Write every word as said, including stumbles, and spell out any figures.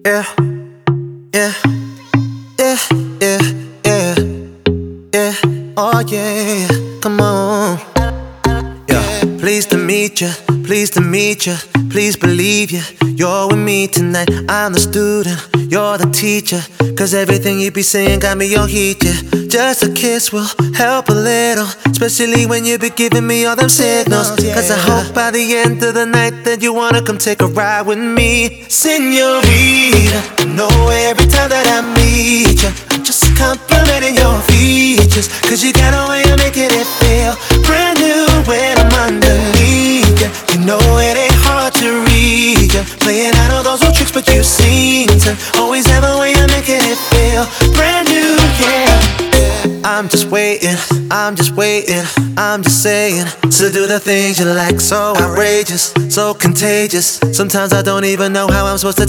Yeah, yeah, yeah, yeah, yeah, yeah. Oh yeah, come on. Yeah, pleased to meet ya, pleased to meet ya. Please believe ya, you're with me tonight. I'm the student, you're the teacher. Cause everything you be saying got me on heat, yeah. Just a kiss will help a little, especially when you be giving me all them signals. Cause I hope by the end of the night that you wanna come take a ride with me. Senorita, know every time that I meet ya, I'm just complimenting your features. Cause you got a way of making it feel brand new when I'm underneath ya. You know it ain't hard to read ya, playing out all those old tricks, but you seem to always have a way of making it feel brand new, yeah. I'm just waiting, I'm just waiting, I'm just saying, to do the things you like. So outrageous, so contagious. Sometimes I don't even know how I'm supposed to